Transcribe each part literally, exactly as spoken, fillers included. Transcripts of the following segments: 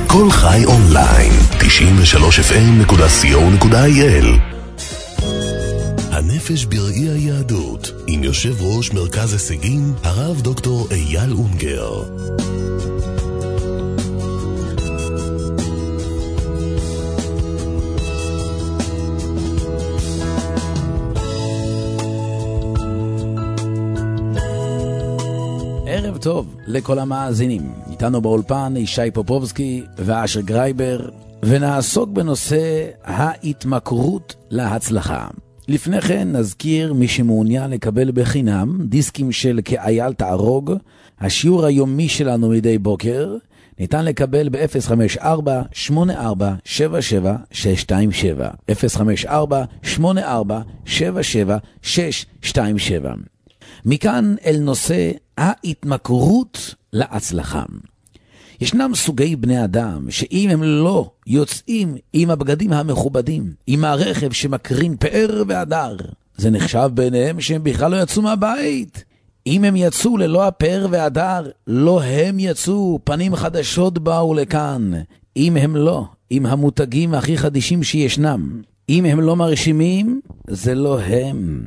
כל חי אונליין, תשעים ושלוש אף אם נקודה סי או נקודה איי אל. הנפש בראי היהדות, עם יושב ראש מרכז הישגים, הרב דוקטור אייל אונגר. ערב טוב לכל המאזינים. איתנו באולפן ישי פופובסקי ואשר גרייבר, ונעסוק בנושא ההתמכרות להצלחה. לפני כן נזכיר מי שמעוניין לקבל בחינם דיסקים של כאייל תערוג. השיעור היומי שלנו מדי בוקר ניתן לקבל ב-אפס חמש ארבע שמונה ארבע שבע שבע שש שתיים שבע אפס חמש ארבע שמונה ארבע שבע שבע שש שתיים שבע. מכאן אל נושא ההתמכרות להצלחה. ישנם סוגי בני אדם שאם הם לא יוצאים עם הבגדים המכובדים, עם הרכב שמקרין פאר והדר, זה נחשב ביניהם שהם בכלל לא יצאו מהבית. אם הם יצאו ללא הפאר והדר, לא הם יצאו, פנים חדשות באו לכאן. אם הם לא, עם המותגים הכי חדישים שישנם, אם הם לא מרשימים, זה לא הם.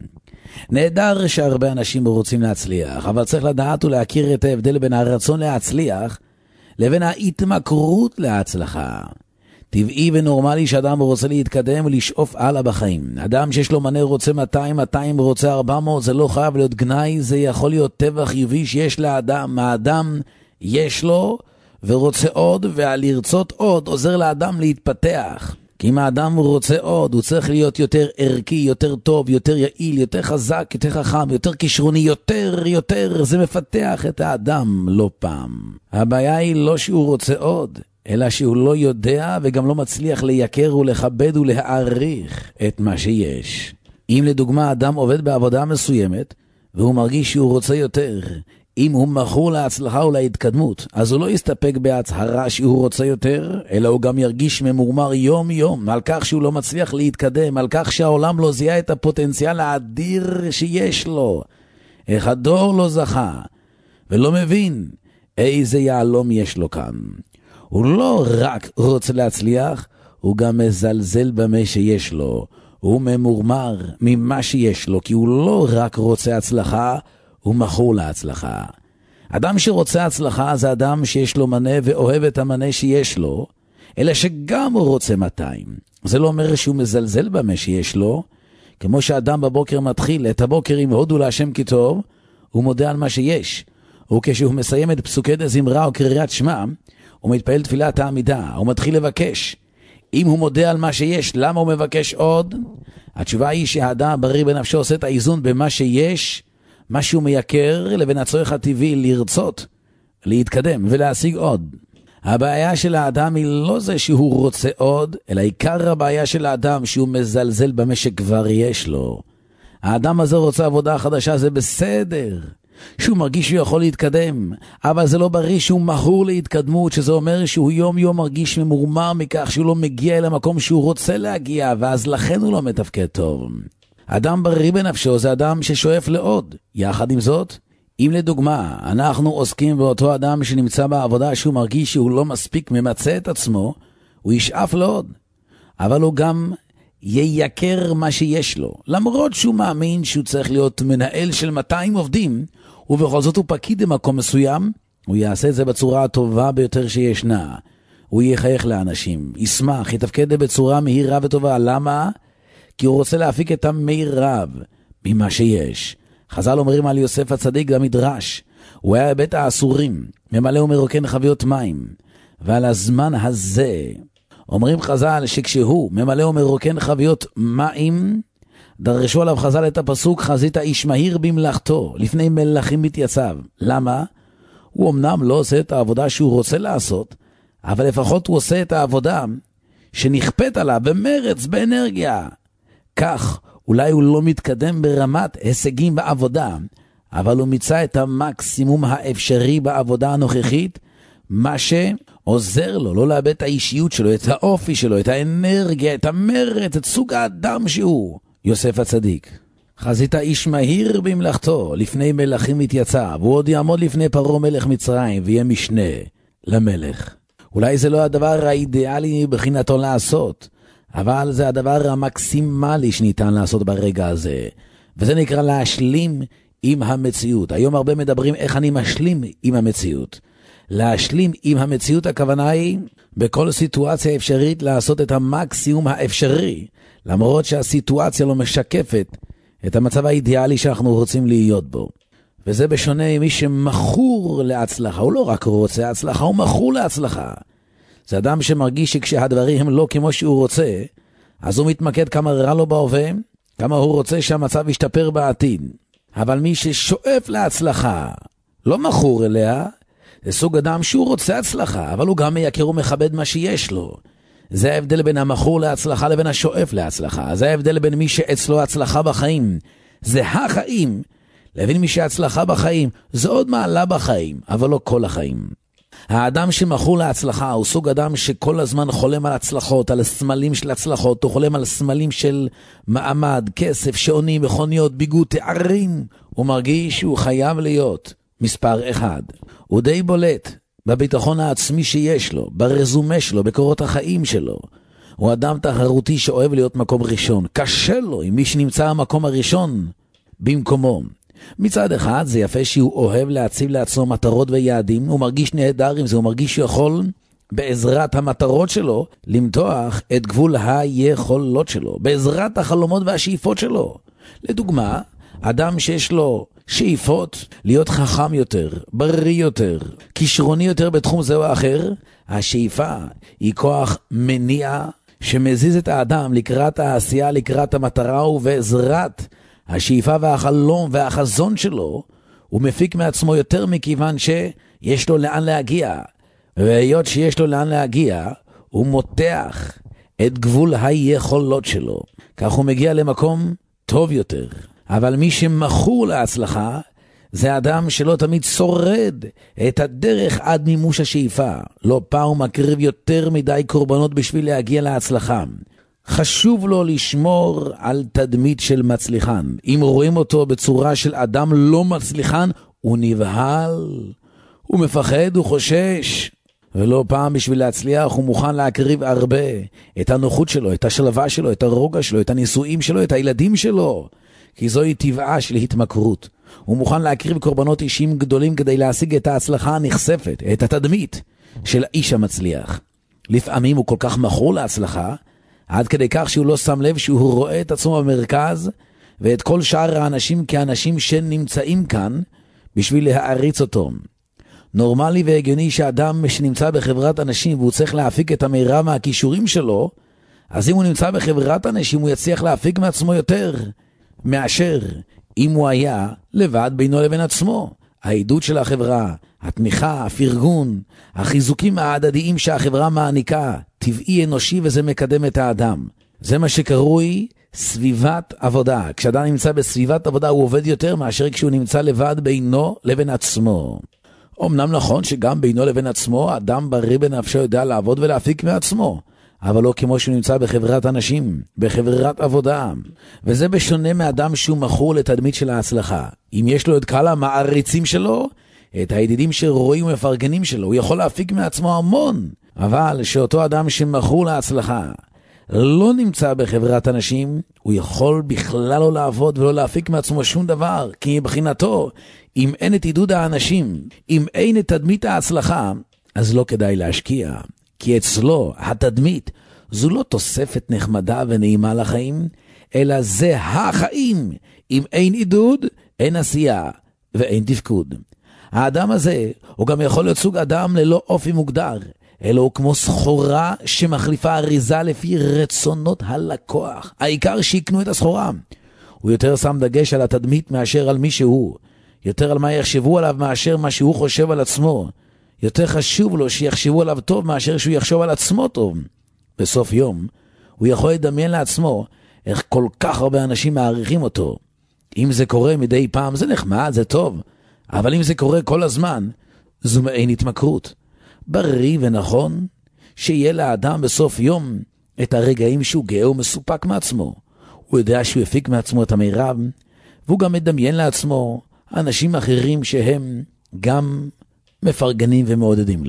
נהדר שהרבה אנשים רוצים להצליח, אבל צריך לדעת ולהכיר את ההבדל בין הרצון להצליח לבין ההתמכרות להצלחה. טבעי ונורמלי שאדם רוצה להתקדם ולשאוף הלאה בחיים. אדם שיש לו מנה רוצה מאתיים, מאתיים רוצה ארבע מאות, זה לא חייב להיות גנאי, זה יכול להיות טבע חיובי שיש לאדם. האדם יש לו ורוצה עוד, והלרצות עוד עוזר לאדם להתפתח. כי אם האדם רוצה עוד, הוא צריך להיות יותר ערכי, יותר טוב, יותר יעיל, יותר חזק, יותר חכם, יותר כישרוני, יותר, יותר. זה מפתח את האדם לא פעם. הבעיה היא לא שהוא רוצה עוד, אלא שהוא לא יודע וגם לא מצליח לייקר ולכבד ולהעריך את מה שיש. אם לדוגמה אדם עובד בעבודה מסוימת, והוא מרגיש שהוא רוצה יותר, אם הוא מכור להצלחה ולהתקדמות, אז הוא לא יסתפק בהצהרה שהוא רוצה יותר, אלא הוא גם ירגיש ממורמר יום יום על כך שהוא לא מצליח להתקדם, על כך שהעולם לא זיהה את הפוטנציאל האדיר שיש לו. איך הדור לא זכה ולא מבין איזה יעלום יש לו כאן. הוא לא רק רוצה להצליח, הוא גם מזלזל במה שיש לו. הוא ממורמר ממה שיש לו, כי הוא לא רק רוצה הצלחה, הוא מכור להצלחה. אדם שרוצה הצלחה זה אדם שיש לו מנה ואוהב את המנה שיש לו, אלא שגם הוא רוצה מאתיים. זה לא אומר שהוא מזלזל במה שיש לו, כמו שאדם בבוקר מתחיל את הבוקר עם הודו להשם כי טוב, הוא מודה על מה שיש. וכשהוא מסיים את פסוקי דזמרה או קריאת שמע, הוא מתפעל תפילת העמידה, הוא מתחיל לבקש. אם הוא מודה על מה שיש, למה הוא מבקש עוד? התשובה היא שהאדם בריא בנפשו עושה את האיזון במה שיש, מה שהוא מייקר, לבין הצורך הטבעי לרצות, להתקדם ולהשיג עוד. הבעיה של האדם היא לא זה שהוא רוצה עוד, אלא עיקר הבעיה של האדם שהוא מזלזל במה שכבר יש לו. האדם הזה רוצה עבודה חדשה, זה בסדר. שהוא מרגיש שהוא יכול להתקדם, אבל זה לא בריא שהוא מכור להתקדמות, שזה אומר שהוא יום יום מרגיש ממורמר מכך שהוא לא מגיע אל המקום שהוא רוצה להגיע, ואז לכן הוא לא מתפקד טוב. אדם בריא בנפשו זה אדם ששואף לעוד. יחד עם זאת, אם לדוגמה אנחנו עוסקים באותו אדם שנמצא בעבודה שהוא מרגיש שהוא לא מספיק ממצא את עצמו, הוא ישאף לעוד, אבל הוא גם ייקר מה שיש לו. למרות שהוא מאמין שהוא צריך להיות מנהל של מאתיים עובדים, ובכל זאת הוא פקיד במקום מסוים, הוא יעשה את זה בצורה הטובה ביותר שישנה. הוא יחייך לאנשים, ישמח, יתפקד בצורה מהירה וטובה. למה? כי הוא רוצה להפיק את המירב ממה שיש. חז"ל אומרים על יוסף הצדיק במדרש, הוא היה בבית האסורים, ממלא ומרוקן חביות מים, ועל הזמן הזה אומרים חז"ל שכשהוא ממלא ומרוקן חביות מים, דרשו עליו חז"ל את הפסוק, חזית איש מהיר במלאכתו, לפני מלכים מתייצב. למה? הוא אמנם לא עושה את העבודה שהוא רוצה לעשות, אבל לפחות הוא עושה את העבודה שנכפת עליו במרץ, באנרגיה. כך אולי הוא לא מתקדם ברמת הישגים בעבודה, אבל הוא מצא את המקסימום האפשרי בעבודה הנוכחית, מה שעוזר לו לא לאבד את האישיות שלו, את האופי שלו, את האנרגיה, את המרץ, את סוג האדם שהוא. יוסף הצדיק, חזית איש מהיר במלאכתו, לפני מלכים מתייצב, הוא עוד יעמוד לפני פרעה מלך מצרים, ויהיה משנה למלך. אולי זה לא הדבר האידיאלי בחינתו לעשות, אבל זה הדבר המקסימלי שניתן לעשות ברגע הזה, וזה נקרא להשלים עם המציאות. היום הרבה מדברים איך אני משלים עם המציאות. להשלים עם המציאות הכוונה היא בכל סיטואציה אפשרית לעשות את המקסימום האפשרי, למרות שהסיטואציה לא משקפת את המצב האידיאלי שאנחנו רוצים להיות בו. וזה בשונה ממי שמכור להצלחה, הוא לא רק רוצה הצלחה, הוא מכור להצלחה. זה אדם שמרגיש שכשהדברים הם לא כמו שהוא רוצה, אז הוא מתמקד כמה רע לו בהווה, כמה הוא רוצה שהמצב ישתפר בעתיד. אבל מי ששואף להצלחה, לא מכור אליה, זה סוג אדם שהוא רוצה הצלחה, אבל הוא גם מייקר ומכבד מה שיש לו. זה ההבדל בין המכור להצלחה לבין השואף להצלחה. זה ההבדל בין מי שאצלו הצלחה בחיים, זה החיים, לבין מי שהצלחה בחיים, זה עוד מעלה בחיים, אבל לא כל החיים. האדם שמכור להצלחה הוא סוג אדם שכל הזמן חולם על הצלחות, על סמלים של הצלחות, הוא חולם על סמלים של מעמד, כסף, שעונים, מכוניות, ביגוד, תארים. הוא מרגיש שהוא חייב להיות מספר אחד. הוא די בולט בביטחון העצמי שיש לו, ברזומה שלו, בקורות החיים שלו. הוא אדם תחרותי שאוהב להיות מקום ראשון. קשה לו עם מי שנמצא המקום הראשון במקומו. מצד אחד זה יפה שהוא אוהב להציב לעצמו מטרות ויעדים, הוא מרגיש נהדר עם זה, הוא מרגיש שיכול בעזרת המטרות שלו למתוח את גבול היכולות שלו, בעזרת החלומות והשאיפות שלו. לדוגמה, אדם שיש לו שאיפות להיות חכם יותר, בריא יותר, כישרוני יותר בתחום זה או אחר, השאיפה היא כוח מניע שמזיז את האדם לקראת העשייה, לקראת המטרה, ובעזרת השאיפה והחלום והחזון שלו, הוא מפיק מעצמו יותר מכיוון שיש לו לאן להגיע. והיות שיש לו לאן להגיע, הוא מותח את גבול היכולות שלו. כך הוא מגיע למקום טוב יותר. אבל מי שמכור להצלחה, זה אדם שלא תמיד שורד את הדרך עד מימוש השאיפה. לא פעם הוא מקריב יותר מדי קורבנות בשביל להגיע להצלחה. חשוב לו לשמור על תדמית של מצליחן. אם רואים אותו בצורה של אדם לא מצליחן, הוא נבהל, הוא מפחד, הוא חושש. ולא פעם בשביל להצליח הוא מוכן להקריב הרבה. את הנוחות שלו, את השלווה שלו, את הרוגע שלו, את הנישואים שלו, את הילדים שלו. כי זוהי טבעה של התמכרות. הוא מוכן להקריב קורבנות אישיים גדולים כדי להשיג את ההצלחה הנחשפת, את התדמית של האיש המצליח. לפעמים הוא כל כך מכור להצלחה, עד כדי כך שהוא לא שם לב שהוא רואה את עצמו במרכז, ואת כל שאר האנשים כאנשים שנמצאים כאן, בשביל להעריץ אותו. נורמלי והגיוני שאדם שנמצא בחברת אנשים, והוא צריך להפיק את המירב מהכישורים שלו, אז אם הוא נמצא בחברת אנשים, הוא יצליח להפיק מעצמו יותר, מאשר אם הוא היה לבד בינו לבין עצמו. העידוד של החברה, התמיכה, הפרגון, החיזוקים ההדדיים שהחברה מעניקה, טבעי אנושי, וזה מקדם את האדם. זה מה שקרוי סביבת עבודה. כשאדם נמצא בסביבת עבודה הוא עובד יותר מאשר כשהוא נמצא לבד בינו לבין עצמו. אמנם נכון שגם בינו לבין עצמו אדם בריא בנפשו יודע לעבוד ולהפיק מעצמו, אבל לא כמו שהוא נמצא בחברת אנשים, בחברת עבודה. וזה בשונה מאדם שהוא מכור לתדמית של ההצלחה. אם יש לו את קהל המעריצים שלו, את הידידים שרואים ומפרגנים שלו, הוא יכול להפיק מעצמו המון. אבל שאותו אדם שמכור להצלחה לא נמצא בחברת אנשים, הוא יכול בכלל לא לעבוד ולא להפיק מעצמו שום דבר, כי מבחינתו, אם אין את עידוד האנשים, אם אין את תדמית ההצלחה, אז לא כדאי להשקיע. כי אצלו התדמית זו לא תוספת נחמדה ונעימה לחיים, אלא זה החיים. אם אין עידוד, אין עשייה ואין תפקוד. האדם הזה הוא גם יכול להיות סוג אדם ללא אופי מוגדר, אלא הוא כמו סחורה שמחליפה אריזה לפי רצונות הלקוח. העיקר שיקנו את הסחורה. הוא יותר שם דגש על התדמית מאשר על מי שהוא, יותר על מה יחשבו עליו מאשר מה שהוא חושב על עצמו. יותר חשוב לו שיחשבו עליו טוב מאשר שהוא יחשוב על עצמו טוב. בסוף יום הוא יכול לדמיין לעצמו איך כל כך הרבה אנשים מעריכים אותו. אם זה קורה מדי פעם זה נחמד, זה טוב, אבל אם זה קורה כל הזמן, זו מעין התמכרות. בריא ונכון שיהיה לאדם בסוף יום את הרגעים שהוא גאה ומסופק מעצמו. הוא יודע שהוא יפיק מעצמו את המירב, והוא גם מדמיין לעצמו אנשים אחרים שהם גם מפרגנים ומעודדים לו.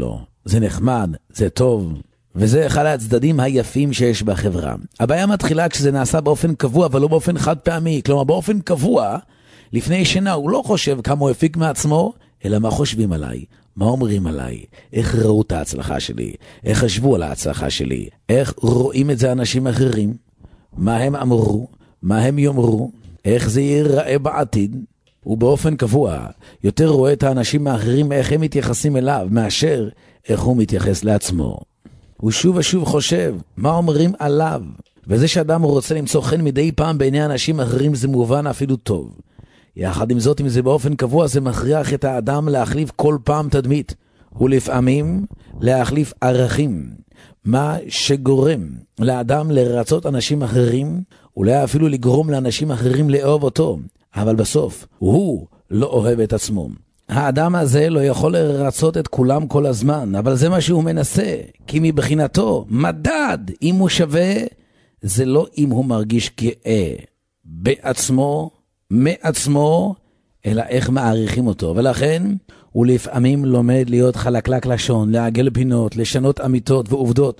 זה נחמד, זה טוב, וזה אחד הצדדים היפים שיש בחברה. הבעיה מתחילה כשזה נעשה באופן קבוע, אבל לא באופן חד פעמי. כלומר, באופן קבוע, לפני שינה הוא לא חושב כמה הוא הפיק מעצמו, אלא מה חושבים עליי, מה אומרים עליי, איך ראו את ההצלחה שלי, איך חשבו על ההצלחה שלי, איך רואים את זה אנשים אחרים, מה הם אמרו, מה הם יאמרו, איך זה ייראה בעתיד. הוא באופן קבוע יותר רואה את האנשים האחרים איך הם מתייחסים אליו, מאשר איך הוא מתייחס לעצמו. הוא שוב ושוב חושב מה אומרים עליו, וזה שאדם רוצה למצוא חן מדי פעם בעיני אנשים אחרים זה מובן אפילו טוב. יחד עם זאת, אם זה באופן קבוע, זה מכריח את האדם להחליף כל פעם תדמית, ולפעמים להחליף ערכים. מה שגורם לאדם לרצות אנשים אחרים, אולי אפילו לגרום לאנשים אחרים לאהוב אותו, אבל בסוף הוא לא אוהב את עצמו. האדם הזה לא יכול לרצות את כולם כל הזמן, אבל זה מה שהוא מנסה, כי מבחינתו מדד אם הוא שווה, זה לא אם הוא מרגיש גאה בעצמו, מעצמו, אלא איך מעריכים אותו. ולכן הוא לפעמים לומד להיות חלקלק לשון, לעגל פינות, לשנות אמיתות ועובדות,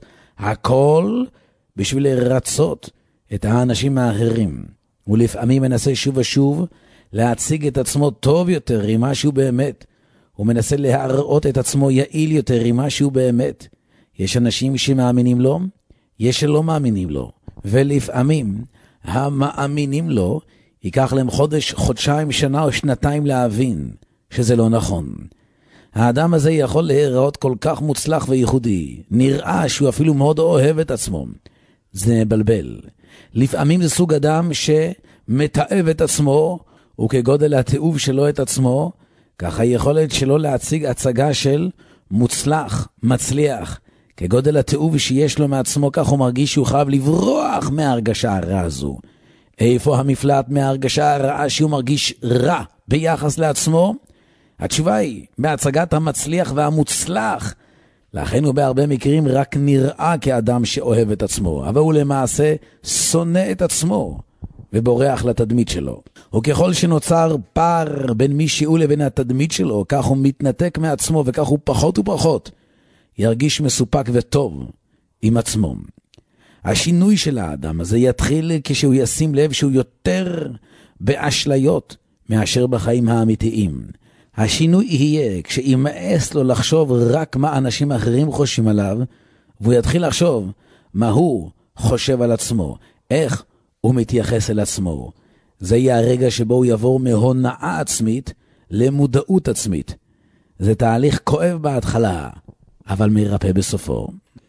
הכל בשביל לרצות את האנשים האחרים. הוא לפעמים מנסה שוב ושוב להציג את עצמו טוב יותר עם משהו באמת. הוא מנסה להראות את עצמו יעיל יותר עם משהו באמת. יש אנשים שמאמינים לו, יש שלא מאמינים לו. ולפעמים המאמינים לו ייקח להם חודש, חודשיים, שנה או שנתיים להבין שזה לא נכון. האדם הזה יכול להיראות כל כך מוצלח וייחודי. נראה שהוא אפילו מאוד אוהב את עצמו. זה מבלבל. לפעמים זה סוג אדם שמתאהב את עצמו, וכגודל התאוב שלו את עצמו, ככה היכולת שלו להציג הצגה של מוצלח, מצליח. כגודל התאוב שיש לו מעצמו, כך הוא מרגיש שהוא חייב לברוח מההרגשה הרעה הזו. איפה המפלט מההרגשה הרעה שהוא מרגיש רע ביחס לעצמו? התשובה היא, בהצגת המצליח והמוצלח. לכן הוא בהרבה מקרים רק נראה כאדם שאוהב את עצמו, אבל הוא למעשה שונא את עצמו ובורח לתדמית שלו. וככל שנוצר פער בין מי שהוא לבין התדמית שלו, כך הוא מתנתק מעצמו, וכך הוא פחות ופחות ירגיש מסופק וטוב עם עצמו. השינוי של האדם הזה יתחיל כשהוא ישים לב שהוא יותר באשליות מאשר בחיים האמיתיים. השינוי יהיה כשימאס לו לחשוב רק מה אנשים אחרים חושבים עליו, והוא יתחיל לחשוב מה הוא חושב על עצמו, איך הוא מתייחס אל עצמו. זה יהיה הרגע שבו הוא יעבור מהונאה עצמית למודעות עצמית. זה תהליך כואב בהתחלה, אבל מרפא בסופו.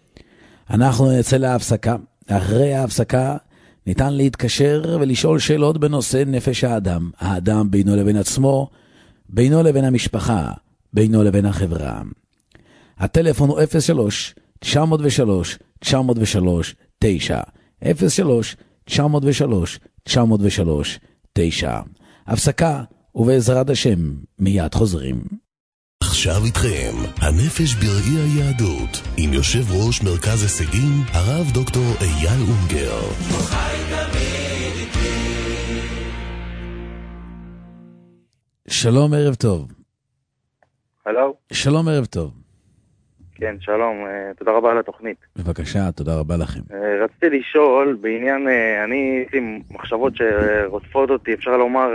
אנחנו נצא להפסקה. אחרי ההפסקה ניתן להתקשר ולשאול שאלות בנושא נפש האדם. האדם בינו לבין עצמו, בינו לבין המשפחה, בינו לבין החברה. הטלפון הוא אפס שלוש תשע אפס שלוש תשע אפס שלוש תשע אפס שלוש תשע אפס שלוש תשע אפס שלוש תשע. הפסקה, ובעזרת השם מיד חוזרים. עכשיו איתכם, הנפש בראי היהדות, עם יושב ראש מרכז הישגים, הרב דוקטור אייל אונגר. שלום, ערב טוב. הלו. שלום, ערב טוב. כן, שלום, תודה רבה על התוכנית. בבקשה, תודה רבה לכם. רציתי לשאול בעניין, אני עם מחשבות שרודפות אותי, אפשר לומר,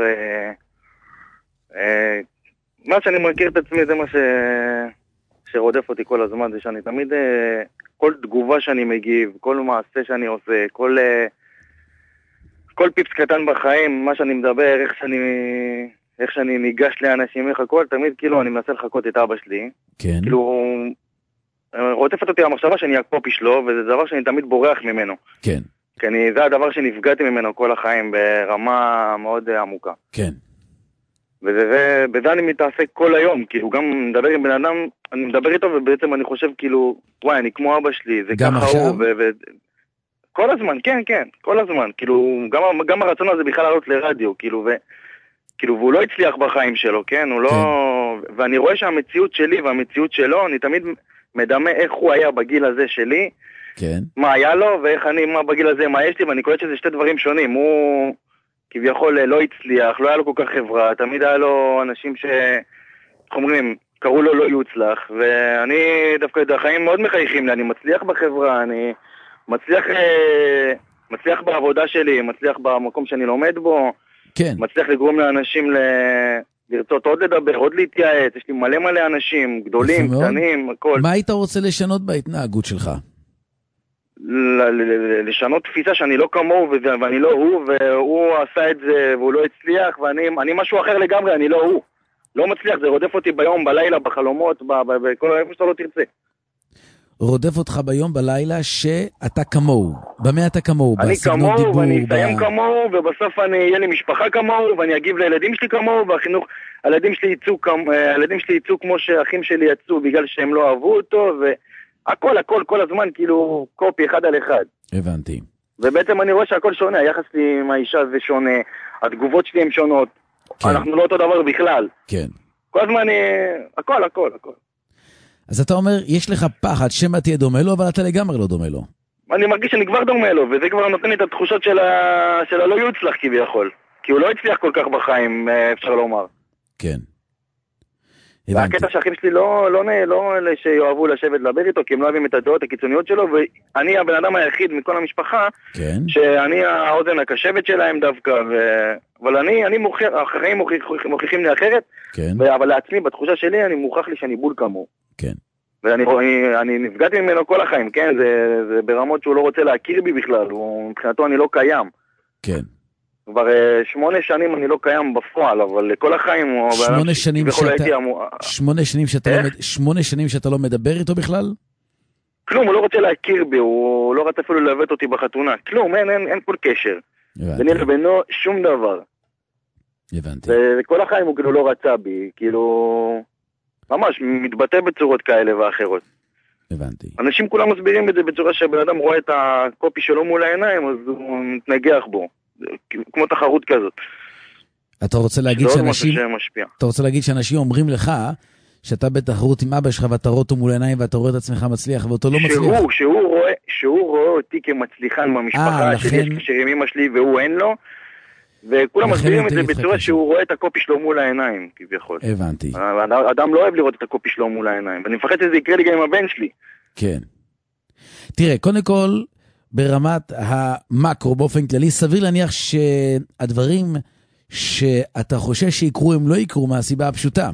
מה שאני מכיר את עצמי זה מה ש... שרודף אותי כל הזמן, זה שאני תמיד, כל תגובה שאני מגיב, כל מעשה שאני עושה, כל, כל פיפס קטן בחיים, מה שאני מדבר, איך שאני, איך שאני ניגש לאנשים, איך הכל, תמיד כאילו אני מנסה לחכות את אבא שלי. כן. כאילו, רודפת אותי המחשבה שאני הקופי שלו, וזה דבר שאני תמיד בורח ממנו. כן. כי אני, זה הדבר שנפגעתי ממנו כל החיים ברמה מאוד עמוקה. כן. וזה, בזה אני מתעסק כל היום, כאילו גם מדבר עם בן אדם, אני מדבר איתו ובעצם אני חושב כאילו, וואי, אני כמו אבא שלי, זה גם ככה עכשיו? הוא, ו... ו... כל הזמן, כן, כן, כל הזמן, כאילו, גם, גם הרצון הזה בכלל לעלות לרדיו, כאילו, ו... כאילו, והוא לא הצליח בחיים שלו, כן, הוא לא... כן. ואני רואה שהמציאות שלי והמציאות שלו, אני תמיד מדמה איך הוא היה בגיל הזה שלי, כן. מה היה לו, ואיך אני, מה בגיל הזה, מה יש לי, ואני קוראת שזה שתי דברים שונים, הוא... כביכול לא הצליח, לא היה לו כל כך חברה, תמיד היה לו אנשים ש... איך אומרים, קראו לו לא יוצלח, ואני דווקא את החיים מאוד מחייכים לי, אני מצליח בחברה, אני מצליח, מצליח בעבודה שלי, מצליח במקום שאני לומד בו, כן. מצליח לגרום לאנשים ל... לרצות עוד לדבר, עוד להתייעץ, יש לי מלא מלא אנשים, גדולים, קטנים, הכל. מה היית רוצה לשנות בהתנהגות שלך? לשנות תפיסה שאני לא כמוהו ואני לא הוא, והוא עשה את זה והוא לא הצליח, ואני משהו אחר לגמרי, אני לא הוא. לא מצליח, זה רודף אותי ביום, בלילה, בחלומות, בכל איפה שאתה לא תרצה. רודף אותך ביום, בלילה, שאתה כמוהו. במה אתה כמוהו? אני כמוהו, ואני אסיים כמוהו, ובסוף אני אהיה לי משפחה כמוהו, ואני אגיב לילדים שלי כמוהו, והחינוך, הילדים שלי יצאו, הילדים שלי יצאו כמו שהאחים שלי יצאו, בגלל שהם לא אהבו אותו, והכל, הכל, כל הזמן, כאילו, קופי אחד על אחד. הבנתי. ובעצם אני רואה שהכל שונה, היחס לי עם האישה זה שונה, התגובות שלי הן שונות, כן. אנחנו לא אותו דבר בכלל. כן. כל הזמן, הכל, הכל, הכל. אז אתה אומר, יש לך פחד שמה תהיה דומה לו, אבל אתה לגמרי לא דומה לו. אני מרגיש שאני כבר דומה לו, וזה כבר נותן לי את התחושות של, ה... של הלא יוצלח כביכול. כי הוא לא הצליח כל כך בחיים, אפשר לומר. כן. והקטע שהאחים שלי לא, לא, לא, לא אלה שיואבו לשבת לדבר איתו, כי הם לא אוהבים את הדעות הקיצוניות שלו, ואני הבן אדם היחיד מכל המשפחה, כן. שאני האוזן הקשבת שלהם דווקא, ו... אבל אני, אני מוכיח, החיים מוכיח, מוכיחים לי אחרת, כן. ו... אבל לעצמי, בתחושה שלי, אני מוכח לי שאני בול כמוהו. כן. ואני אני, אני נפגעתי ממנו כל החיים, כן? זה, זה ברמות שהוא לא רוצה להכיר בי בכלל, הוא, מבחינתו אני לא קיים. כן. כבר שמונה שנים אני לא קיים בפועל, אבל כל החיים הוא... שמונה שנים שאתה... שמונה שנים שאתה לא... שמונה שנים שאתה לא מדבר איתו בכלל? כלום, הוא לא רוצה להכיר בי, הוא לא רוצה אפילו להבאת אותי בחתונה. כלום, אין, אין, אין כל קשר. ביני לבינו שום דבר. הבנתי. וכל החיים הוא כאילו לא רצה בי, כאילו... ממש, מתבטא בצורות כאלה ואחרות. הבנתי. אנשים כולם מסבירים את זה בצורה שהבן אדם רואה את הקופי שלו מול העיניים, אז הוא מתנגח בו. כמו תחרות כזאת. אתה רוצה להגיד שאנשים... אתה רוצה להגיד שאנשים אומרים לך, שאתה בתחרות עם אבא שלך, ואתה רואה אותו מול העיניים, ואתה רואה את עצמך מצליח, ואותו לא מצליח. שהוא, שהוא רואה, שהוא רואה אותי כמצליחן במשפחה, שלי יש קשר עם אמא שלי, והוא אין לו, וכולם מסבירים את זה בצורה שהוא רואה את הקופי שלו מול העיניים, כביכול. הבנתי. האדם לא אוהב לראות את הקופי שלו מול העיניים, ואני מפחד שזה יקרה לי גם עם הבן שלי. כן. תראה, קודם כל, ברמת המקרו באופן כללי, סביר להניח שהדברים שאתה חושש שיקרו הם לא יקרו מהסיבה הפשוטה.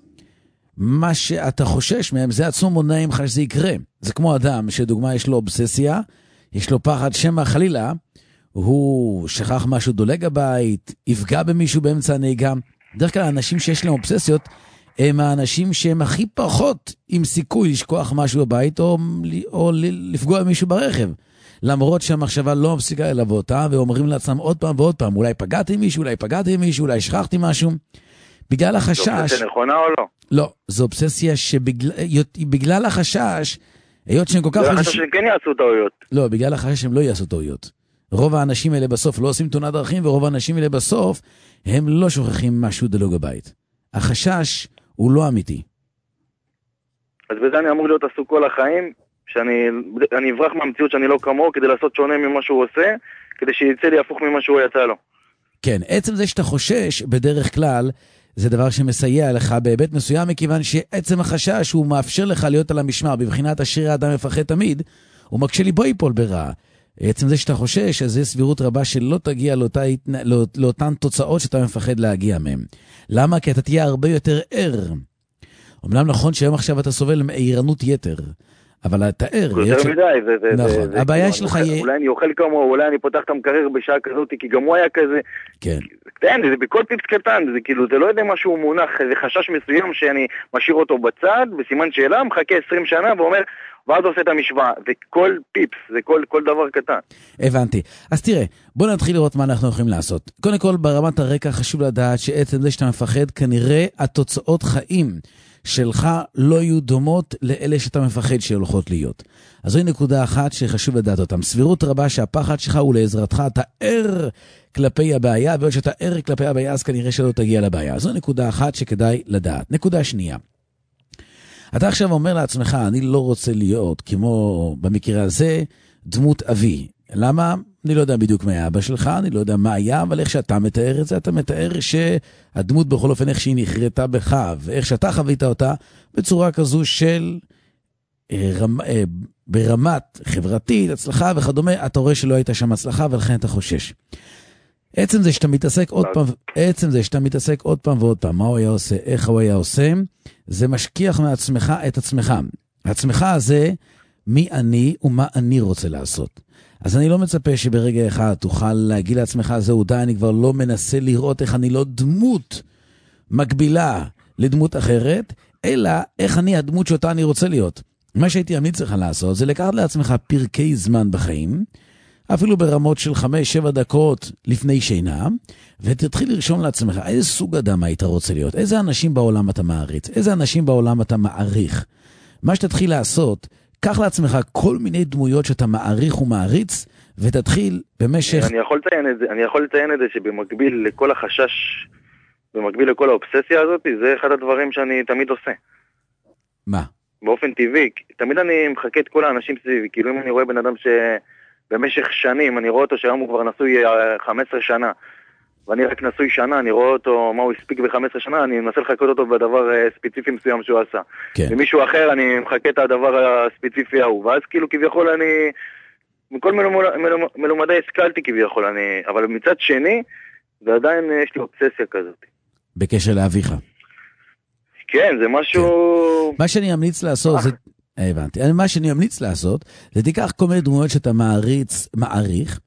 מה שאתה חושש מהם זה עצמו מונע ממך שזה יקרה. זה כמו אדם שדוגמה יש לו אובססיה, יש לו פחד שמא חלילה, הוא שכח משהו דולג הבית, יפגע במישהו באמצע הנהיגה. דרך כלל האנשים שיש להם אובססיות הם האנשים שהם הכי פחות עם סיכוי לשכוח משהו בבית או, או לפגוע במישהו ברכב. למרות שהמחשבה לא מפסיקה ללוות אותה, ואומרים לעצמם עוד פעם ועוד פעם, אולי פגעתי מישהו, אולי פגעתי מישהו, אולי שכחתי משהו. בגלל החשש... זו אובססיה נכונה או לא? לא, זו אובססיה שבגלל החשש, היות שהם כל כך... זה החשש שהם כן יעשו טעויות. לא, בגלל החשש שהם לא יעשו טעויות. רוב האנשים האלה בסוף לא עושים תאונת דרכים, ורוב האנשים האלה בסוף, הם לא שוכחים משהו דלוג הבית. החשש הוא לא אמיתי. אז בזה אני אמור להיות עסוק כל החיים, שאני אני אברח מהמציאות שאני לא כמוהו, כדי לעשות שונה ממה שהוא עושה, כדי שיצא לי הפוך ממה שהוא יצא לו. כן, עצם זה שאתה חושש, בדרך כלל, זה דבר שמסייע לך בהיבט מסוים, מכיוון שעצם החשש הוא מאפשר לך להיות על המשמר, בבחינת השיר האדם מפחד תמיד, הוא מקשה לי בו ייפול ברע. עצם זה שאתה חושש, אז זה סבירות רבה שלא תגיע לאותה, לא, לאותן תוצאות שאתה מפחד להגיע מהם. למה? כי אתה תהיה הרבה יותר ער. אמנם נכון שהיום עכשיו אתה סובל מעירנות יתר, אבל אתה ער. יותר מדי, זה... נכון, הבעיה שלך יהיה... אולי אני אוכל כמוהו, אולי אני פותח את המקרר בשעה כזאת, כי גם הוא היה כזה... כן. כן, זה בכל פיפס קטן, זה כאילו, זה לא יודע משהו מונח, זה חשש מסוים שאני משאיר אותו בצד, בסימן שאלה, מחכה עשרים שנה ואומר, ואז עושה את המשוואה, זה כל פיפס, זה כל, כל דבר קטן. הבנתי. אז תראה, בוא נתחיל לראות מה אנחנו יכולים לעשות. קודם כל, ברמת הרקע חשוב לדעת שעצם זה שאתה מפחד, כנראה התוצאות חיים שלך לא יהיו דומות לאלה שאתה מפחד שהולכות להיות. אז זוהי נקודה אחת שחשוב לדעת אותם. סבירות רבה שהפחד שלך הוא לעזרתך, אתה ער כלפי הבעיה, ועוד שאתה ער כלפי הבעיה, אז כנראה שלא תגיע לבעיה. זו נקודה אחת שכדאי לדעת. נקודה שנייה. אתה עכשיו אומר לעצמך, אני לא רוצה להיות, כמו במקרה הזה, דמות אבי. למה? אני לא יודע בדיוק מה היה אבא שלך, אני לא יודע מה היה, אבל איך שאתה מתאר את זה, אתה מתאר שהדמות בכל אופן איך שהיא נחרטה בך, ואיך שאתה חווית אותה בצורה כזו של רמ, ברמת חברתית, הצלחה וכדומה, אתה רואה שלא הייתה שם הצלחה, ולכן אתה חושש. עצם זה שאתה מתעסק עוד פעם, עצם זה שאתה מתעסק עוד פעם ועוד פעם, מה הוא היה עושה, איך הוא היה עושה, זה משכיח מעצמך את עצמך. עצמך הזה, מי אני ומה אני רוצה לעשות. אז אני לא מצפה שברגע אחד תוכל להגיד לעצמך, זהו די, אני כבר לא מנסה לראות איך אני לא דמות מקבילה לדמות אחרת, אלא איך אני הדמות שאותה אני רוצה להיות. מה שהייתי אמליץ לך לעשות, זה לקחת לעצמך פרקי זמן בחיים, אפילו ברמות של חמש, שבע דקות לפני שינה, ותתחיל לרשום לעצמך, איזה סוג אדם היית רוצה להיות? איזה אנשים בעולם אתה מעריץ? איזה אנשים בעולם אתה מעריך? מה שתתחיל לעשות, קח לעצמך כל מיני דמויות שאתה מעריך ומעריץ, ותתחיל במשך... אני יכול לציין את זה, אני יכול לציין את זה שבמקביל לכל החשש, במקביל לכל האובססיה הזאת, זה אחד הדברים שאני תמיד עושה. מה? באופן טבעי, תמיד אני מחכה את כל האנשים סביבי, כאילו אם אני רואה בן אדם שבמשך שנים, אני רואה אותו שהיום הוא כבר נשוי חמש עשרה שנה, ואני רק נשוי שנה, אני רואה אותו, מה הוא הספיק ב-חמש עשרה שנה, אני מנסה לחכות אותו בדבר ספציפי מסוים שהוא עשה. כן. ומישהו אחר, אני מחכה את הדבר הספציפי ההוא, ואז כאילו כביכול אני, מכל מלומד, מלומד, מלומדי השכלתי כביכול, אני, אבל מצד שני, ועדיין יש לי אובססיה כזאת. בקשר לאביך. כן, זה משהו... כן. מה שאני אמליץ לעשות, זה... הבנתי. מה שאני אמליץ לעשות, זה תיקח כל מיני דמויות שאתה מעריץ, מעריך,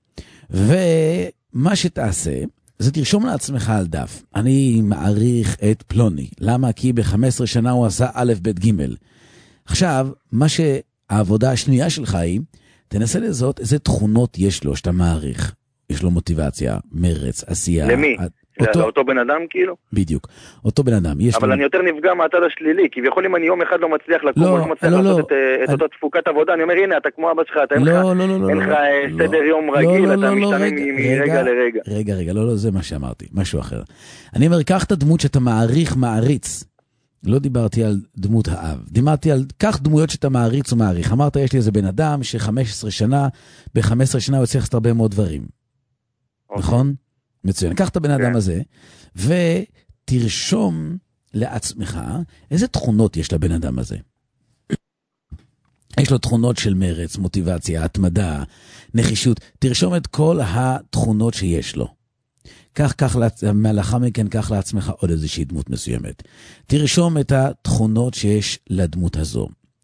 ומה שתעשה, זה תרשום לעצמך על דף. אני מעריך את פלוני. למה? כי ב-חמש עשרה שנה הוא עשה א' ב' ג'. עכשיו, מה שהעבודה השנייה שלך היא, תנסה לזאת איזה תכונות יש לו שאתה מעריך. יש לו מוטיבציה, מרץ, עשייה. למי? אותו... לאותו בן אדם כאילו? בדיוק, אותו בן אדם. אבל לו... אני יותר נפגע מהצד השלילי, כי יכול אם אני יום אחד לא מצליח לקום, לא, לא מצליח לא, לעשות לא, את, את אני... אותה תפוקת עבודה, אני אומר, הנה, אתה כמו אבא שלך, אתה אין לך לא, לא, לא, לא, סדר לא, יום רגיל, לא, אתה לא, משתנה לא, מרגע רגע, לרגע. רגע, רגע, לא, לא, זה מה שאמרתי, משהו אחר. אני אומר, קח את הדמות שאתה מעריך, מעריץ. לא דיברתי על דמות האב, דיברתי על כך דמויות שאתה מעריץ ומעריך. אמרת, יש לי איזה בן אדם ש-חמש עשרה שנה, ב-חמש עשרה שנה הוא יצליח הרבה מאוד דברים. נכון? מצוין. קח את הבן אדם הזה, ותרשום לעצמך איזה תכונות יש לבן אדם הזה. יש לו תכונות של מרץ, מוטיבציה, התמדה, נחישות. תרשום את כל התכונות שיש לו. כך, כך, מהלאחר מכן, כך לעצמך עוד איזושהי דמות מסוימת. תרשום את התכונות שיש לדמות הזו.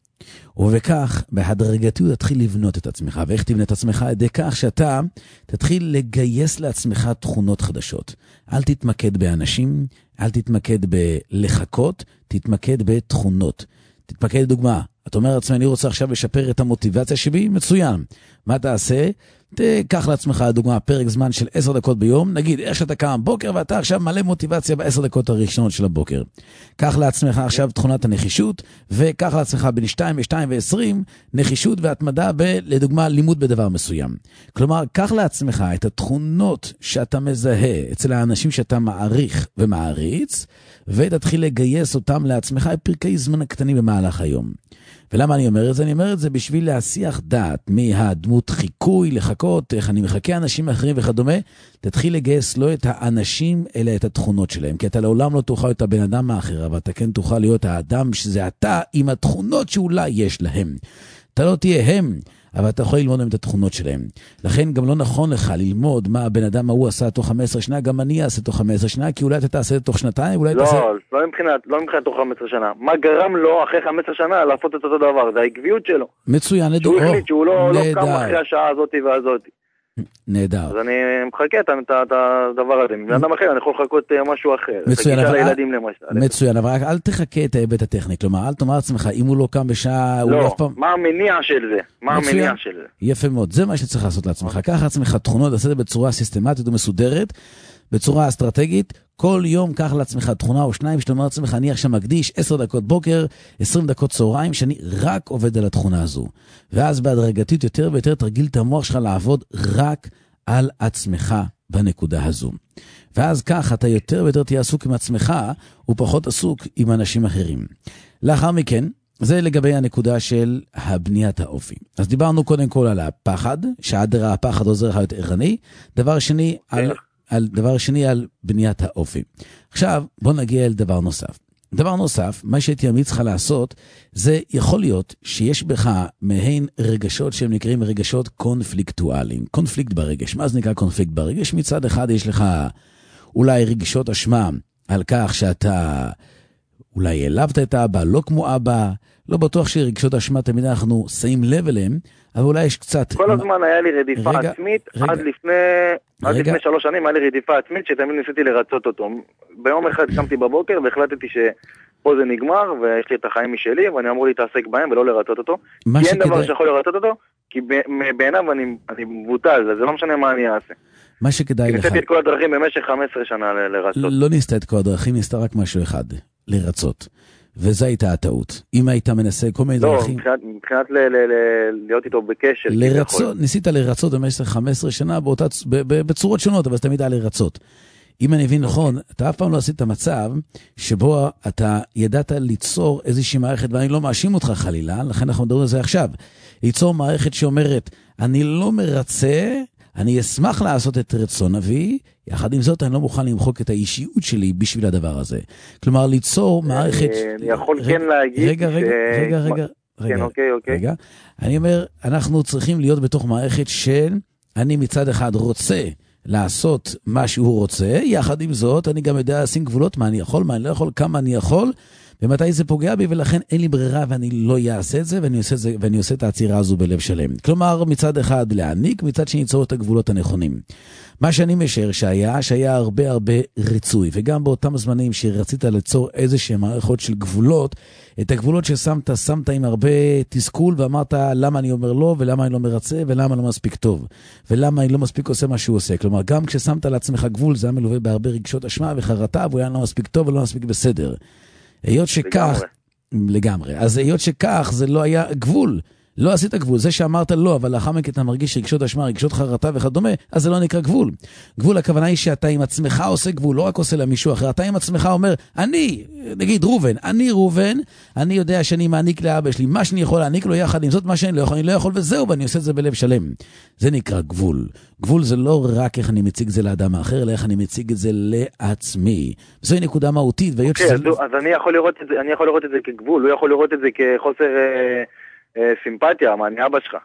ובכך, בהדרגתיות, תתחיל לבנות את עצמך. ואיך תבנה את עצמך? על ידי כך שאתה תתחיל לגייס לעצמך תכונות חדשות. אל תתמקד באנשים, אל תתמקד בלחכות, תתמקד בתכונות. תתמקד לדוגמה. אתה אומר לעצמך, אני רוצה עכשיו לשפר את המוטיבציה שבי, מצוין. מה תעשה? תקח לעצמך לדוגמה פרק זמן של עשר דקות ביום, נגיד איך שאתה קם בוקר ואתה עכשיו מלא מוטיבציה בעשר דקות הראשונות של הבוקר. קח לעצמך עכשיו תכונת הנחישות, וקח לעצמך בין שתיים ושתיים ועשרים נחישות והתמדה ב, לדוגמה לימוד בדבר מסוים. כלומר, קח לעצמך את התכונות שאתה מזהה אצל האנשים שאתה מעריך ומעריץ, ותתחיל לגייס אותם לעצמך פרקי זמן הקטנים במהלך היום. ולמה אני אומר את זה? אני אומר את זה בשביל להסיח דעת מהדמות חיקוי, לחכות, איך אני מחכה אנשים אחרים וכדומה, תתחיל לגייס לא את האנשים, אלא את התכונות שלהם. כי אתה לעולם לא תוכל להיות הבן אדם האחר, אבל אתה כן תוכל להיות האדם שזה אתה עם התכונות שאולי יש להם. אתה לא תהיה הם, אבל אתה יכול ללמוד את התכונות שלהם. לכן גם לא נכון לך ללמוד מה הבן אדם ההוא עשה תוך חמש עשרה שנה, גם אני אעשה תוך חמש עשרה שנה, כי אולי אתה תעשה תוך שנתיים, אולי לא, תעשה... לא, לא מבחינת, לא מבחינת תוך חמש עשרה שנה. מה גרם לו אחרי חמש עשרה שנה לעשות את אותו דבר? זה העקביות שלו. מצוין, נדע. שהוא החליט שהוא לא, לא קם אחרי השעה הזאת והזאת. נהדר. אז אני מחכה את הדבר הזה. מבן אדם אחר, אני יכול לחכות משהו אחר. מצוין, אבל מצוין, אבל אל תחכה את ההיבט הטכני. כלומר, אל תאמר לעצמך, אם הוא לא קם בשעה... לא, מה המניע של זה? מה המניע של זה? יפה מאוד, זה מה שצריך לעשות לעצמך. קח לעצמך תכונות, עשה את זה בצורה סיסטמטית ומסודרת, בצורה אסטרטגית. כל יום קח לעצמך תכונה או שניים, שאתה אומר לעצמך, אני עכשיו מקדיש עשר דקות בוקר, עשרים דקות צהריים, שאני רק עובד על התכונה הזו. ואז בהדרגתית יותר ויותר תרגיל את המוח שלך לעבוד רק על עצמך בנקודה הזו. ואז כך אתה יותר ויותר תהיה עסוק עם עצמך, ופחות עסוק עם אנשים אחרים. לאחר מכן, זה לגבי הנקודה של הבניית האופי. אז דיברנו קודם כל על הפחד, שעד הפחד עוזר לך להיות ערני. דבר שני, על, על, דבר שני על בניית האופי. עכשיו, בוא נגיע אל דבר נוסף. דבר נוסף, מה שהייתי אמיץ לך לעשות, זה יכול להיות שיש בך מהן רגשות שהם נקראים רגשות קונפליקטואליים. קונפליקט ברגש. מה זה נקרא קונפליקט ברגש? מצד אחד יש לך אולי רגשות אשמה על כך שאתה אולי העלבת את האבא, לא כמו אבא, לא בטוח שרגשות אשמה תמיד אנחנו שמים לב אליהם, אבל אולי יש קצת... כל הזמן היה לי רדיפה רגע, עצמית, רגע, עד, לפני, עד לפני שלוש שנים היה לי רדיפה עצמית שתמיד ניסיתי לרצות אותו. ביום אחד קמתי בבוקר והחלטתי שפה זה נגמר, ויש לי את החיים משלי, ואני אמור להתעסק בהם ולא לרצות אותו. כי אין דבר שיכול לרצות אותו, כי בעיניו אני, אני מבוטל, זה לא משנה מה אני אעשה. מה שכדאי לך... ניסיתי את כל הדרכים במשך חמש עשרה שנה לרצות. לא ניסתה את כל הדרכים, ניסתה רק משהו אחד, לרצות. וזו הייתה הטעות. אם היית מנסה כל מיני דרכים... לא, מבחינת להיות איתו בקשר. לרצות, ניסית לרצות במשך חמש עשרה שנה בצורות שונות, אבל זה תמיד היה לרצות. אם אני מבין נכון, אתה אף פעם לא עשית מצב שבו אתה ידעת ליצור איזושהי מערכת, ואני לא מאשים אותך חלילה, לכן אנחנו מדברים על זה עכשיו. ליצור מערכת שאומרת, אני לא מרצה, אני אשמח לעשות את רצון אבי, יחד עם זאת אני לא מוכן למחוק את האישיות שלי בשביל הדבר הזה. כלומר, ליצור מערכת... אני יכול כן להגיד... רגע, רגע, רגע, רגע. כן, אוקיי, אוקיי. רגע. אני אומר, אנחנו צריכים להיות בתוך מערכת של, אני מצד אחד רוצה לעשות מה שהוא רוצה, יחד עם זאת אני גם יודע לשים גבולות, מה אני יכול, מה אני לא יכול, כמה אני יכול, ומתי זה פוגע בי, ולכן אין לי ברירה ואני לא אעשה את זה, ואני עושה את זה, ואני עושה את העצירה הזו בלב שלם. כלומר, מצד אחד להעניק, מצד שני ליצור את הגבולות הנכונים. מה שאני משער שהיה, שהיה הרבה הרבה רצוי, וגם באותם זמנים שרצית ליצור איזושהי מערכות של גבולות, את הגבולות ששמת, שמת עם הרבה תסכול, ואמרת למה אני אומר לא, ולמה אני לא מרצה, ולמה לא מספיק טוב, ולמה אני לא מספיק עושה מה שהוא עושה. כלומר, גם כששמת לעצמך גבול, זה היה מלווה בהרבה רגשות אשמה וחרטה, והוא היה לא מספיק טוב ולא מספיק בסדר. היות שכך, לגמרי. לגמרי, אז היות שכך זה לא היה גבול, לא עשית גבול, זה שאמרת לא, אבל לאחר מכן אתה מרגיש רגשות אשמה, רגשות חרטה וכדומה, אז זה לא נקרא גבול. גבול הכוונה היא שאתה עם עצמך עושה גבול, לא רק עושה למישהו אחר, אתה עם עצמך אומר, אני, נגיד רובן, אני רובן, אני יודע שאני מעניק לאבא שלי, מה שאני יכול להעניק לו יחד עם זאת, מה שאני לא יכול, אני לא יכול וזהו, ואני עושה את זה בלב שלם. זה נקרא גבול. גבול זה לא רק איך אני מציג זה לאדם האחר, אלא איך אני מציג את זה לעצמי. זוהי נקודה מהותית. אוקיי, אז אני יכול לראות את זה, אני יכול לראות את זה כגבול, הוא יכול לראות את זה כחוסר סימפתיה, מה אני אבא שלך.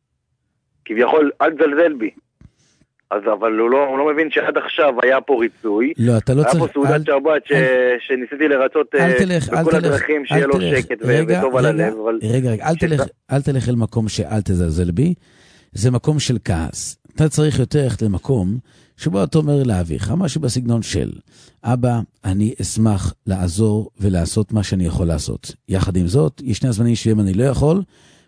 כביכול, אל תזלזל בי. אז אבל הוא לא, הוא לא מבין שעד עכשיו היה פה ריצוי. לא, אתה לא צריך... היה פה סעודת שבת שניסיתי לרצות בכל הדרכים שיהיה לו שקט וטוב על הלב. רגע, רגע, אל תלך אל מקום שאל תזלזל בי. זה מקום של כעס. אתה צריך יותר ללכת למקום שבו אתה אומר לאביך, משהו בסגנון של, אבא, אני אשמח לעזור ולעשות מה שאני יכול לעשות. יחד עם זאת, יש שני הזמנים שבהם אני לא יכול,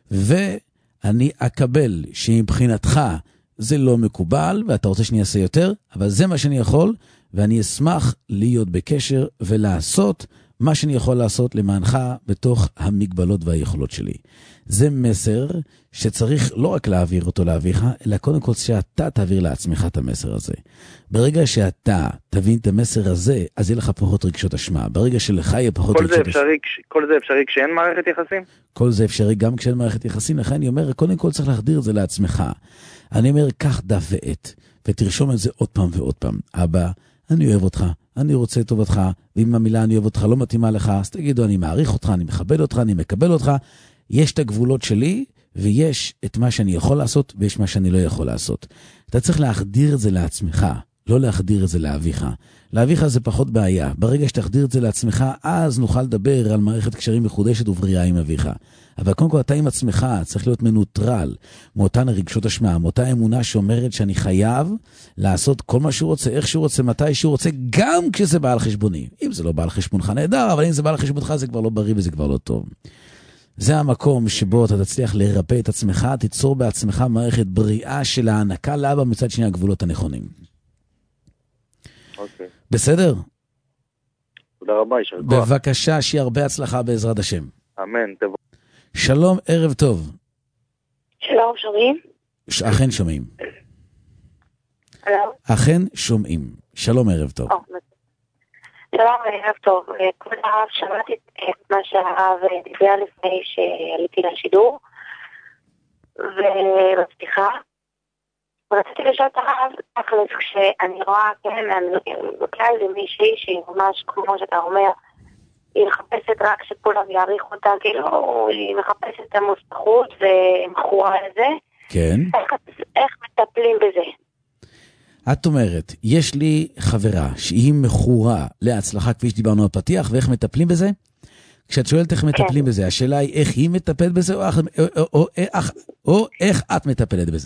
ואני אקבל שמבחינתך זה לא מקובל, ואתה רוצה שאני אעשה יותר, אבל זה מה שאני יכול, ואני אשמח להיות בקשר ולעשות מה שאני יכול לעשות למענך בתוך המגבלות והיכולות שלי. זה מסר שצריך לא רק להעביר אותו לאביך, אלא קודם כל שאתה תעביר לעצמך את המסר הזה. ברגע שאתה תבין את המסר הזה, אז יהיה לך פחות רגשות אשמה. ברגע שלך יהיה פחות רגשות אשמה. כל זה אפשרי כשאין מערכת יחסים? כל זה אפשרי גם כשאין מערכת יחסים. לכן אני אומר, קודם כל צריך להחדיר את זה לעצמך. אני אומר, קח דף ועט, ותרשום את זה עוד פעם ועוד פעם. אבא, אני אוהב אותך, אני רוצה את טובתך, ואם המילה אני אוהב אותך לא מתאימה לך, אז תגידו, אני מעריך אותך, אני מכבד אותך, אני מקבל אותך. יש את הגבולות שלי, ויש את מה שאני יכול לעשות, ויש מה שאני לא יכול לעשות. אתה צריך להחדיר את זה לעצמך, לא להחדיר את זה לאביך. לאביך זה פחות בעיה. ברגע שתחדיר את זה לעצמך, אז נוכל לדבר על מערכת קשרים מחודשת ובריאה עם אביך. אבל קודם כל אתה עם עצמך צריך להיות מנוטרל, מאותן הרגשות אשמה, מאותה אמונה שאומרת שאני חייב לעשות כל מה שהוא רוצה, איך שהוא רוצה, מתי שהוא רוצה, גם כשזה בא על חשבוני. אם זה לא בא על חשבונך נהדר, אבל אם זה בא על חשבונך זה כבר לא בריא וזה כבר לא טוב. זה המקום שבו אתה תצליח לרפא את עצמך, תיצור בעצמך מערכת בריאה של הענקה לאבא מצד שני הגבולות הנכונים. אוקיי. בסדר? תודה רבה, יישר כוח. בבקשה, שיהיה הרבה הצלחה בעזרת השם. אמן, תבוא. שלום, ערב טוב. שלום, שומעים? אכן שומעים. הלו? אכן שומעים. שלום, ערב טוב. שלום, ערב טוב. כבוד הרב, שמעתי את מה שהרב דיבר לפני שעליתי לשידור, ובפתיחה, ורציתי לשאול את הרב, תכלס, כשאני רואה, כן, אני לוקחה איזה מישהי שהיא ממש, כמו שאתה אומר, היא מחפשת רק שכולם יעריך אותה, כאילו, היא מחפשת את המוסתחות ומכורה לזה. כן. איך, איך מטפלים בזה? את אומרת, יש לי חברה שהיא מכורה להצלחה כפי שדיברנו על פתיח, ואיך מטפלים בזה? כשאת שואלת איך מטפלים בזה, השאלה היא איך היא מטפלת בזה, או, או, או, או, או, או איך את מטפלת בזה?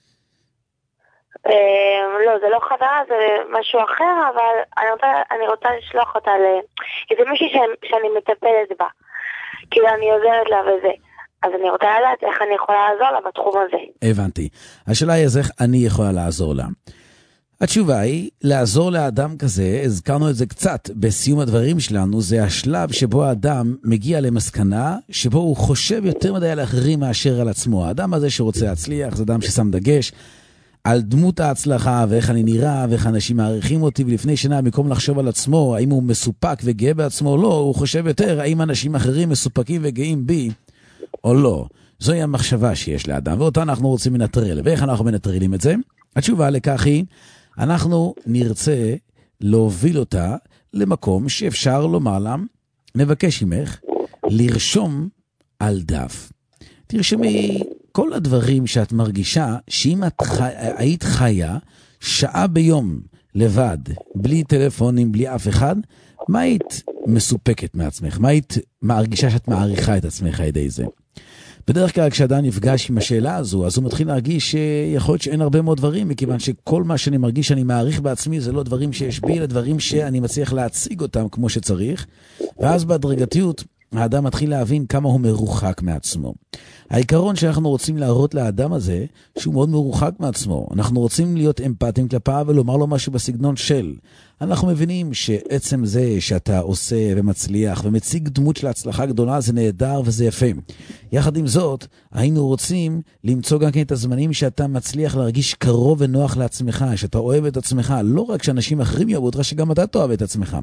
לא, זה לא חברה, זה משהו אחר, אבל אני רוצה, אני רוצה לשלוח אותה ל... זה מישהי שאני מטפלת בה, כאילו אני עוזרת לה וזה. אז אני רוצה לדעת איך אני יכולה לעזור לה בתחום הזה. הבנתי. השאלה היא אז איך אני יכולה לעזור לה. התשובה היא, לעזור לאדם כזה, הזכרנו את זה קצת בסיום הדברים שלנו, זה השלב שבו האדם מגיע למסקנה, שבו הוא חושב יותר מדי על אחרים מאשר על עצמו. האדם הזה שרוצה להצליח, זה אדם ששם דגש על דמות ההצלחה, ואיך אני נראה, ואיך אנשים מעריכים אותי, ולפני שנה, במקום לחשוב על עצמו, האם הוא מסופק וגאה בעצמו או לא, הוא חושב יותר, האם אנשים אחרים מסופקים וגאים בי או לא. זוהי המחשבה שיש לאדם, ואותה אנחנו רוצים לנטרל. ואיך אנחנו מנטרלים את זה? התשובה לכך היא, אנחנו נרצה להוביל אותה למקום שאפשר לומר לה, נבקש עמך, לרשום על דף. תרשמי כל הדברים שאת מרגישה, שאם את חי... היית חיה שעה ביום לבד, בלי טלפונים, בלי אף אחד, מה היית מסופקת מעצמך? מה היית מרגישה שאת מעריכה את עצמך על ידי זה? בדרך כלל כשאדם נפגש עם השאלה הזו, אז הוא מתחיל להרגיש שיכול להיות שאין הרבה מאוד דברים, מכיוון שכל מה שאני מרגיש שאני מעריך בעצמי, זה לא דברים שיש בי, אלא דברים שאני מצליח להציג אותם כמו שצריך, ואז בהדרגתיות, האדם מתחיל להבין כמה הוא מרוחק מעצמו. העיקרון שאנחנו רוצים להראות לאדם הזה, שהוא מאוד מרוחק מעצמו. אנחנו רוצים להיות אמפתיים כלפיו ולומר לו משהו בסגנון של. אנחנו מבינים שעצם זה שאתה עושה ומצליח ומציג דמות של הצלחה גדולה, זה נהדר וזה יפה. יחד עם זאת, היינו רוצים למצוא גם כן את הזמנים שאתה מצליח להרגיש קרוב ונוח לעצמך, שאתה אוהב את עצמך, לא רק שאנשים אחרים יאהבו אותך, שגם אתה תאהב את עצמך.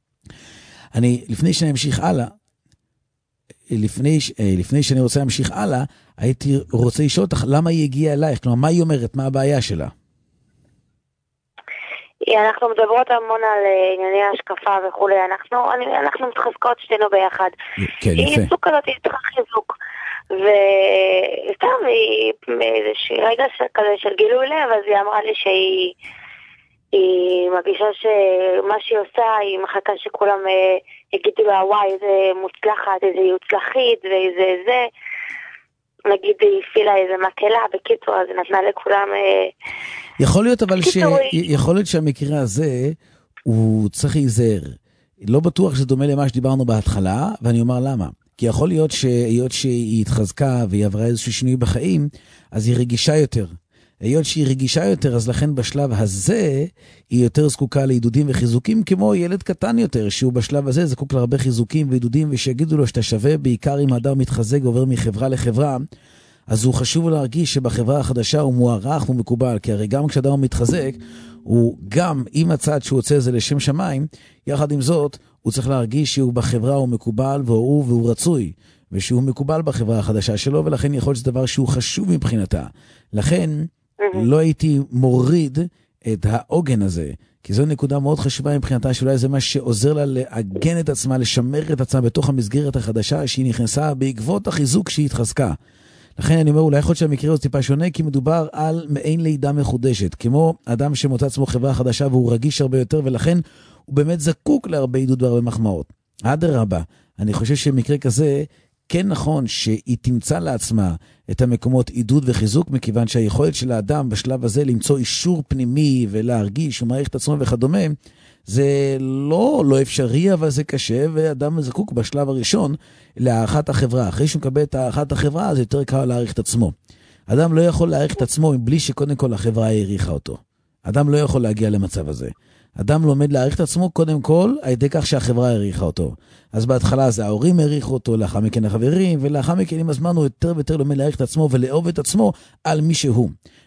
אני, לפני שאני אמשיך הלאה, לפני, לפני שאני רוצה להמשיך הלאה, הייתי רוצה לשאול אותך, למה היא הגיעה אלייך? כלומר, מה היא אומרת? מה הבעיה שלה? אנחנו מדברות המון על ענייני השקפה וכו'. אנחנו, אנחנו מתחזקות שתינו ביחד. כן, יפה. היא סוג כזאת, היא צריכה חיזוק. וסתם, היא איזושהי רגע כזה של גילוי לב, אז היא אמרה לי שהיא היא מרגישה שמה שהיא עושה, היא מחכה שכולם יגידו לה, וואי, איזה מוצלחת, איזה יוצלחית, ואיזה זה. נגיד, היא הפעילה איזה מקלה, בקיצור, אז נתנה לכולם... יכול להיות אבל ש... יכול להיות שהמקרה הזה, הוא צריך להיזהר. לא בטוח שזה דומה למה שדיברנו בהתחלה, ואני אומר למה. כי יכול להיות שהיות שהיא התחזקה והיא עברה איזשהו שינוי בחיים, אז היא רגישה יותר. היות שהיא רגישה יותר, אז לכן בשלב הזה היא יותר זקוקה לעידודים וחיזוקים, כמו ילד קטן יותר, שהוא בשלב הזה זקוק להרבה חיזוקים ועידודים, ושיגידו לו שאתה שווה, בעיקר אם האדם מתחזק ועובר מחברה לחברה, אז הוא חשוב להרגיש שבחברה החדשה הוא מוערך ומקובל, כי הרי גם כשאדם מתחזק, הוא גם עם הצד שהוא עושה זה לשם שמיים, יחד עם זאת, הוא צריך להרגיש שהוא בחברה הוא מקובל והוא והוא רצוי, ושהוא מקובל בחברה החדשה שלו, ולכן יכול להיות שזה דבר שהוא חשוב מבחינתה. לכן, לא הייתי מוריד את העוגן הזה, כי זו נקודה מאוד חשובה מבחינתה, שאולי זה מה שעוזר לה לעגן את עצמה, לשמר את עצמה בתוך המסגרת החדשה שהיא נכנסה בעקבות החיזוק שהיא התחזקה. לכן אני אומר, אולי יכול להיות שהמקרה הוא טיפה שונה, כי מדובר על מעין לידה מחודשת, כמו אדם שמוצא עצמו חברה חדשה והוא רגיש הרבה יותר, ולכן הוא באמת זקוק להרבה עידוד והרבה מחמאות. אדרבה, אני חושב שמקרה כזה, כן נכון שהיא תמצא לעצמה את המקומות עידוד וחיזוק, מכיוון שהיכולת של האדם בשלב הזה למצוא אישור פנימי ולהרגיש ומעריך את עצמו וכדומה, זה לא, לא אפשרי, אבל זה קשה, ואדם זקוק בשלב הראשון להערכת החברה. אחרי שהוא מקבל את הערכת החברה, זה יותר קל להעריך את עצמו. אדם לא יכול להעריך את עצמו בלי שקודם כל החברה העריכה אותו. אדם לא יכול להגיע למצב הזה. אדם לומד להעריך את עצמו קודם כל, על ידי כך שהחברה העריכה אותו. אז בהתחלה זה ההורים העריכו אותו, לאחר מכן החברים, ולאחר מכן עם הזמן הוא יותר ויותר לומד להעריך את עצמו ולאהוב את עצמו על מי שהוא.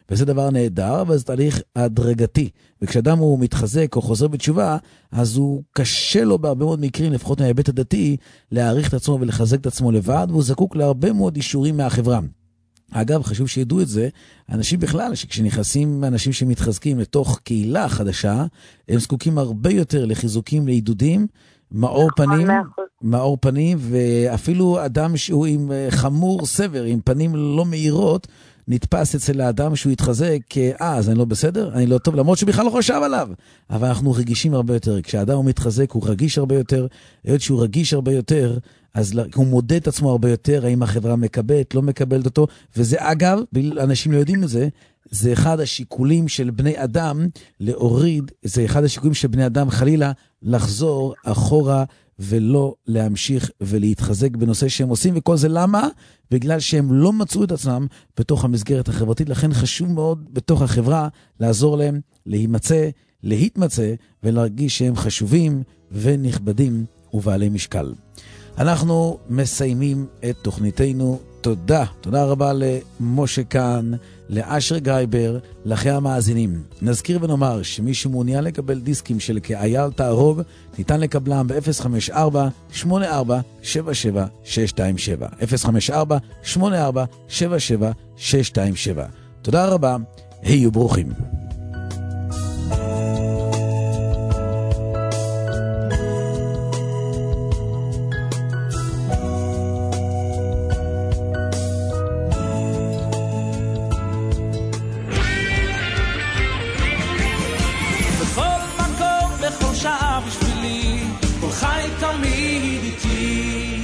וזה דבר נהדר, אבל זה תהליך הדרגתי. וכשאדם הוא מתחזק או חוזר בתשובה, אז הוא קשה לו בהרבה מאוד מקרים, לפחות מההיבט הדתי, להעריך את עצמו ולחזק את עצמו לבד, והוא זקוק להרבה מאוד אישורים מהחברה. אגב, חשוב שידעו את זה, אנשים בכלל, שכשנכנסים אנשים שמתחזקים לתוך קהילה חדשה, הם זקוקים הרבה יותר לחיזוקים, לעידודים, מאור פנים, מאור פנים, ואפילו אדם שהוא עם חמור סבר, עם פנים לא מהירות, נתפס אצל האדם שהוא יתחזק, אה, אז אני לא בסדר, אני לא טוב, למרות שבכלל לא חושב עליו. אבל אנחנו רגישים הרבה יותר. כשהאדם הוא מתחזק, הוא רגיש הרבה יותר, היות שהוא רגיש הרבה יותר, אז הוא מודד את עצמו הרבה יותר, האם החברה מקבלת, לא מקבלת אותו, וזה אגב, אנשים לא יודעים את זה, זה אחד השיקולים של בני אדם להוריד, זה אחד השיקולים של בני אדם חלילה לחזור אחורה ולא להמשיך ולהתחזק בנושא שהם עושים, וכל זה למה? בגלל שהם לא מצאו את עצמם בתוך המסגרת החברתית, לכן חשוב מאוד בתוך החברה לעזור להם להימצא, להתמצא ולהרגיש שהם חשובים ונכבדים ובעלי משקל. אנחנו מסיימים את תוכניתנו. תודה, תודה רבה למשה כאן, לאשר גרייבר, לכם המאזינים. נזכיר ונאמר שמי שמעוניין לקבל דיסקים של כאייל תערוג, ניתן לקבלם ב-אפס חמש ארבע שמונה ארבע שבע שבע שש שתיים שבע. אפס חמש ארבע שמונה ארבע שבע שבע שש שתיים שבע. תודה רבה, היו ברוכים. בשבילי, כל חי תמיד איתי.